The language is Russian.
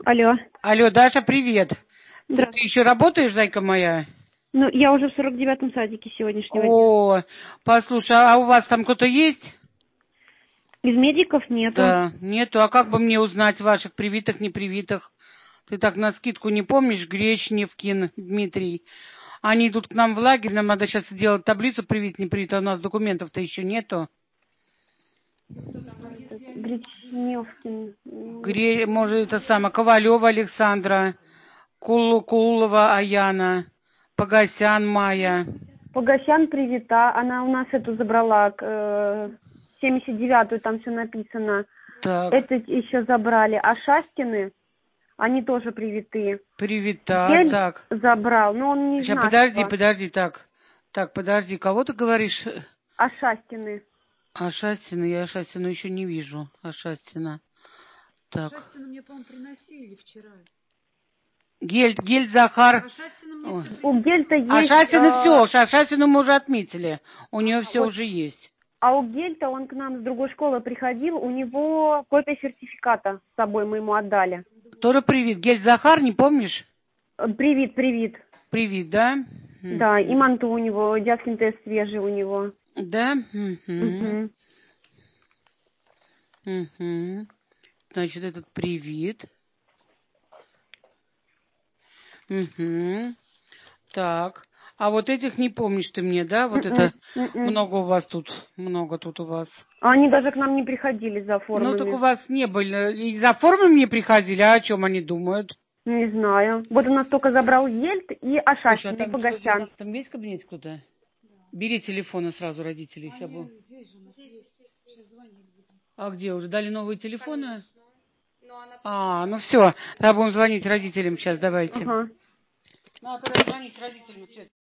Алло. Алло, Даша, привет. Ты Здравствуйте. еще работаешь, зайка моя? Ну, я уже в 49-м садике сегодняшнего дня. О, послушай, а у вас там кто-то есть? Из медиков нету. Да, нету. А как бы мне узнать ваших привитых, непривитых? Ты так на скидку не помнишь? Гречневкин Дмитрий. Они идут к нам в лагерь, нам надо сейчас сделать таблицу привит, не привит, а у нас документов-то еще нету. Гречневкин. Может, это самое, Ковалева Александра, Кулова Аяна, Погосян Майя. Погосян привита. Она у нас эту забрала, 79-ю, там все написано. Так, Это еще забрали. А Шастины, они тоже привитые. привита, Гель так. забрал, но он не из Сейчас, подожди, нашего. подожди, так. Так, подожди, кого ты говоришь? А Шастины. Ашастина, я Ашастину еще не вижу. Ашастина. Так. Шастину мне, по-моему, приносили вчера. Гель Захар. Шастину мне все У приносили. Гельта есть... Ашастина все, Ашастину мы уже отметили. У нее все вот. уже есть. А у Гельта, он к нам с другой школы приходил, у него копия сертификата с собой мы ему отдали. Тоже привит. Гель Захар, не помнишь? Привит, привит. Привит, да? Да, и манту у него, Дяткин тест свежий у него. Да? Угу. Угу. Значит, этот привит. Угу. Так. А вот этих не помнишь ты мне, да? Вот это много у вас тут. Много тут у вас. А они даже к нам не приходили за Ну, так у формами. вас не были. И за формами не приходили, а о чем они думают? Не знаю. Вот у нас только забрал Ельт и Слушай, а Ашастин, и там что, Погосян. там есть кабинет кто-то? Бери телефоны сразу родителей. Сейчас будем. Здесь же у нас есть. Сейчас звонить будем. А где? Уже дали новые телефоны? Ну все. Тогда будем звонить родителям сейчас, давайте. Ага. Надо звонить родителям.